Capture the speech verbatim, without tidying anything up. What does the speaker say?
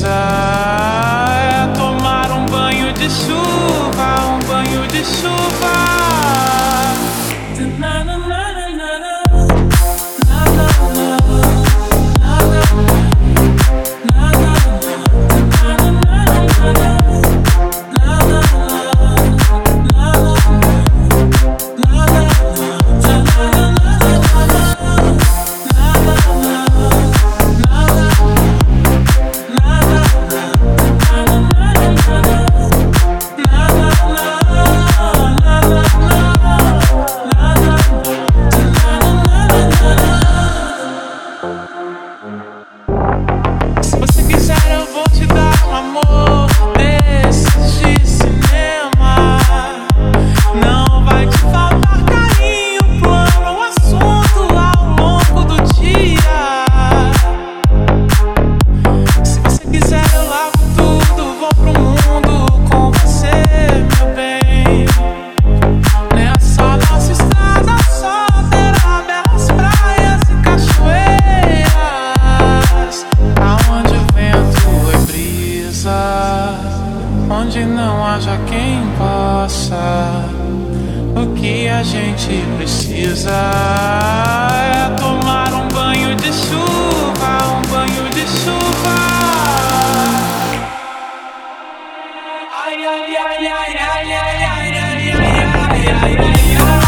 precisa é tomar um banho de chuva, um banho de chuva. Se você quiser eu vou te dar um amor desses de cinema. Não vai te faltar carinho, plano, um assunto ao longo do dia. Se você quiser eu largo tudo, vou pro mundo com você, meu bem. Nessa nossa estrada só terá belas praias e cachoeiras, aonde o vento é brisa, onde não haja quem possa. O que a gente precisa é tomar um banho de chuva, um banho de chuva. Ai, ai, ai, ai, ai, ai, ai, ai, ai, ai, ai, ai.